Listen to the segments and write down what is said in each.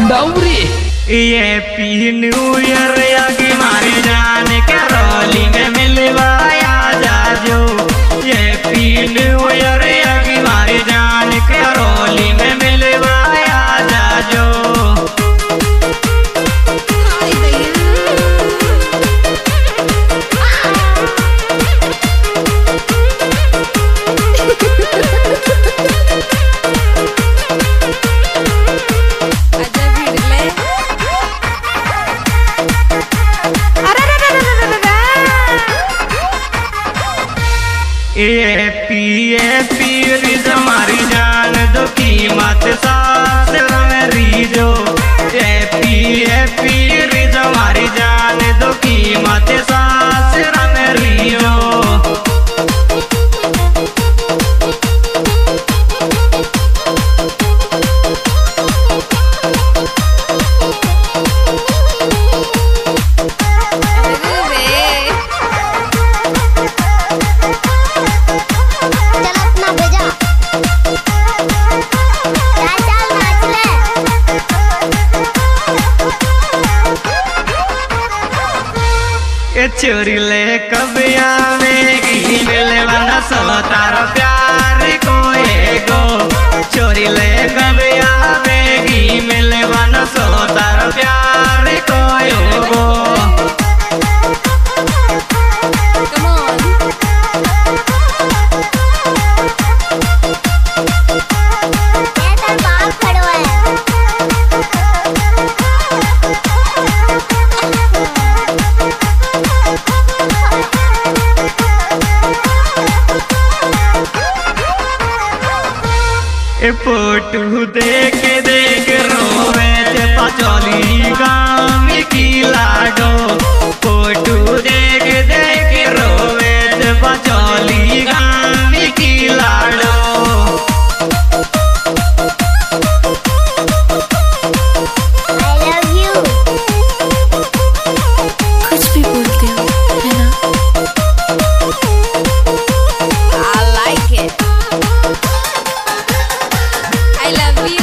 डौरी ये पी new year आगे मारी जान कैरोली में मिलवाया जाजो। ये पी न्यू ईयर आगे मारी जान कैरोली में मिलवाया जाजो। ये पी रिज हमारी जान दो कीमत सास रीजो। ये पी रिज हमारी जान दो कीमत सास रीजो। चोरी ले कब आवेगी मिलवाना सो तारा प्यार को एगो। चोरी ले कब आवेगी मिलवाना सो तारा प्यार को एगो। फोटू देख रोवे ते पचौली गाँव की लाडो। फोटू देख रोवे ते पचौली गाँव की लाडो। I love you। कुछ भी बोलते हो है ना? I like it। I love you।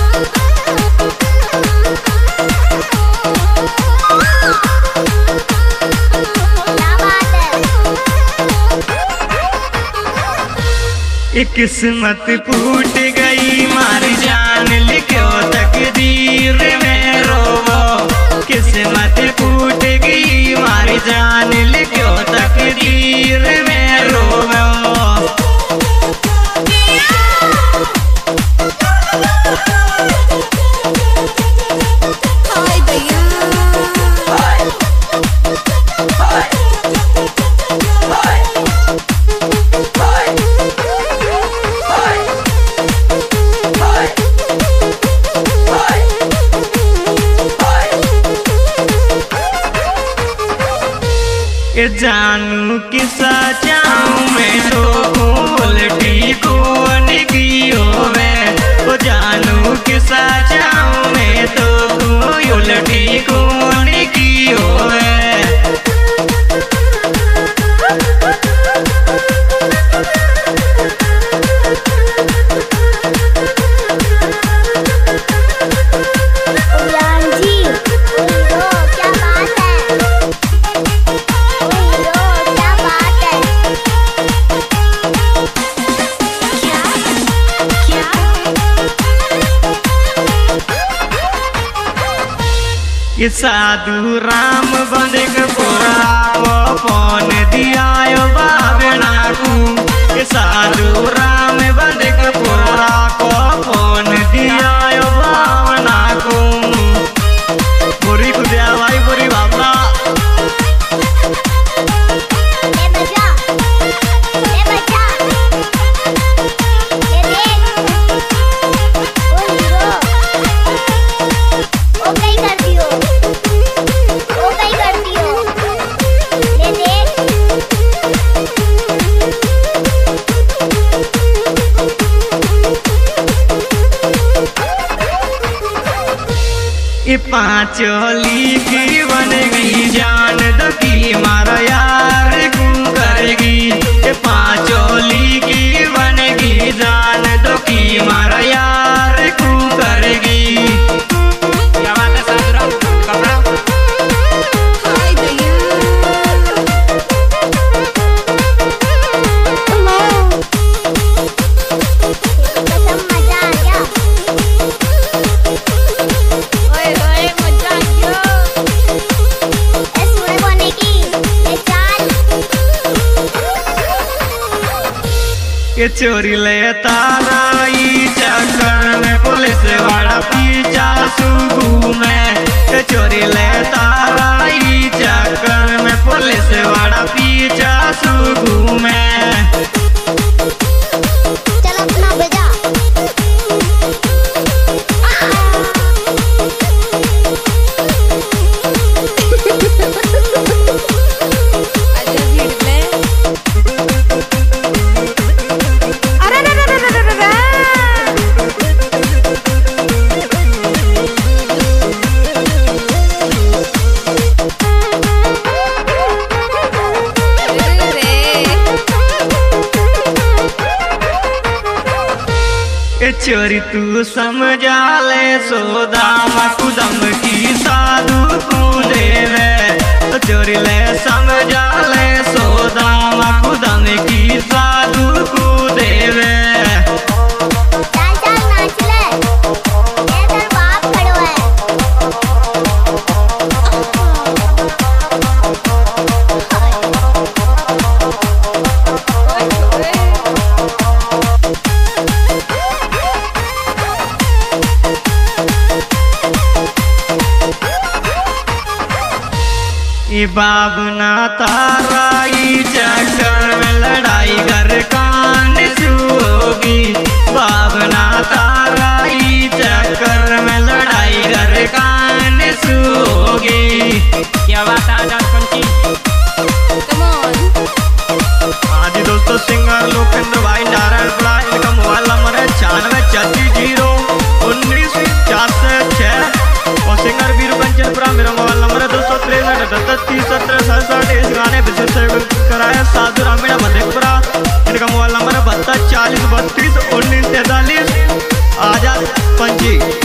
क्या बात है? ये किस्मत फूट गई मारी जान लिखो तकदीर में रोवो। किस्मत फूट गई मारी जान लिखो तकदीर में रोवो। हाय भैया। ये जानू किसा चाहूँ मैं तो उल्टी कौन की होवे। वो जानू किसा चाहूँ मैं तो उल्टी कौन की होवे। उड़ान जी हीरो क्या बात है? हीरो क्या बात है? क्या क्या? ये साधु राम बंदक पूरा को फोन दिया बाबना को। ये साधु राम बंदक पूरा को फोन दिया बाबना को। बुरी को दिया भाई बुरी बाबा। ले बचा ले बचा। ये देख वो हीरो वो कहीं करती हो। वो कहीं करती हो। ले देख। ये पांचोली की बनेगी जान दो की मारा यार क्यों करेगी। ये पांचोली की बनेगी जान दो की मारा यार क्यों करेगी। ये चोरी ले ताराई चक्कर में पुलिस वाला पीछा सुगु में। ये चोरी ले ताराई चक्कर में पुलिस वाला पीछा सुगु में। चल अपना बेजा। ए चोरी तू समझा ले सोदाम कुदम की साधु कूदे में। चोरी ले समझा ले सोदाम कुदम की साधु कूदे में। चल चल नाच ले। ये तेरा बाप खड़ो है। ये बाबना ताराई चक्कर में लड़ाई घर कान सुहोगी। बाबना ताराई चक्कर में लड़ाई घर कान सुहोगी। क्या बात है आजाद पंची? हाँ जी दोस्तों, सिंगर लोकेंद्र भाई नारायणपुरा, इनका मोबाइल नंबर है 963419 और सिंगर वीरू कंचनपुरा, मेरा मोबाइल नंबर है 263 इस गाने पे कराया साधु रामीणा मधेपुरा, इनका मोबाइल नंबर है 72 40 32 19 43। आजाद पंची।